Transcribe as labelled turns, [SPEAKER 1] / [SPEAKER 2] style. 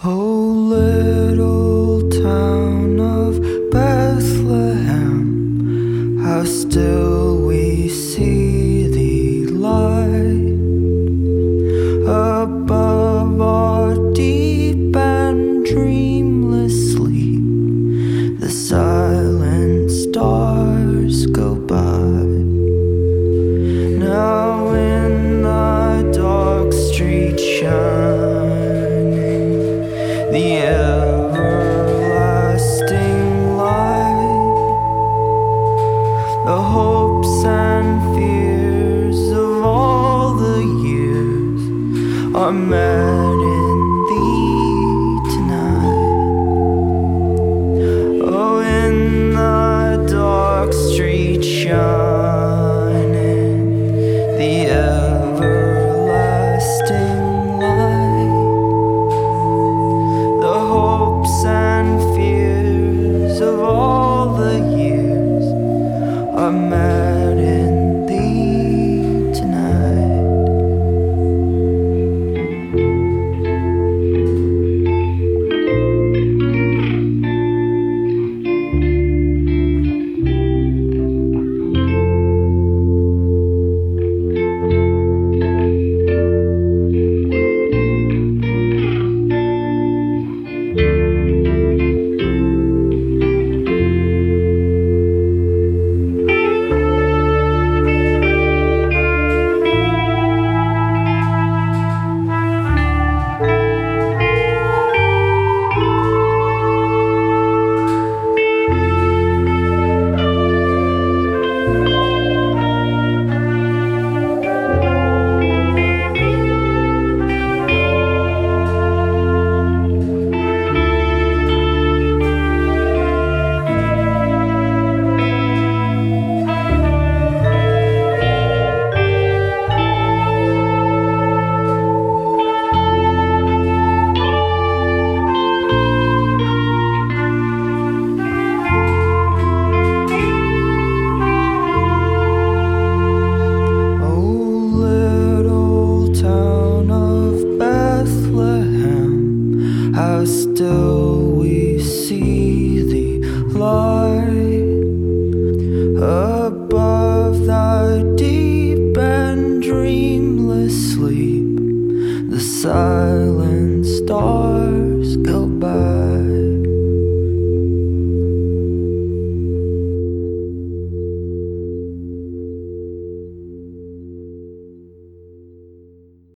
[SPEAKER 1] Oh, little town of Bethlehem, how still we see thee lie above our deep and dreamless sleep. The silent stars go by. Now in the dark street shining the everlasting light, the hopes and fears of all the years are met in thee tonight. Oh, in the dark street shining the everlasting light, the hopes and fears of all the years are met in thee tonight. How still we see thee lie above thy deep and dreamless sleep. The silent stars